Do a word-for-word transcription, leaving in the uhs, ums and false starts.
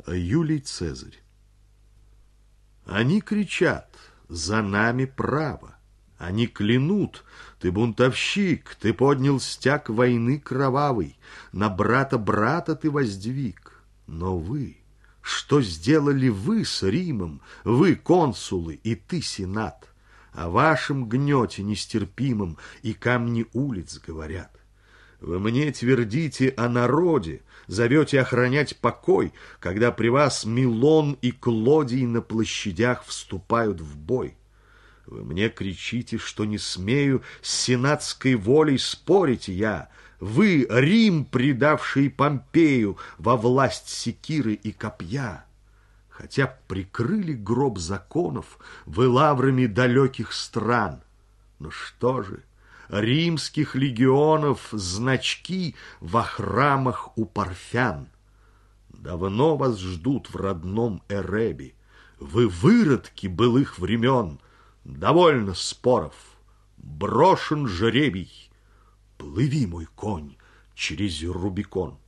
Юлий Цезарь. Они кричат: за нами право. Они клянут: ты бунтовщик, ты поднял стяг войны кровавый, на брата брата ты воздвиг. Но вы, что сделали вы с Римом, вы, консулы, и ты, сенат? О вашем гнете нестерпимом и камни улиц говорят. Вы мне твердите о народе, зовете охранять покой, когда при вас Милон и Клодий на площадях вступают в бой. Вы мне кричите, что не смею с сенатской волей спорить я. Вы, Рим, предавший Помпею во власть секиры и копья. Хотя прикрыли гроб законов вы лаврами далеких стран. Но что же, римских легионов значки во храмах у парфян. Давно вас ждут в родном Эребе. Вы выродки былых времен. Довольно споров, брошен жребий. Плыви, мой конь, через Рубикон.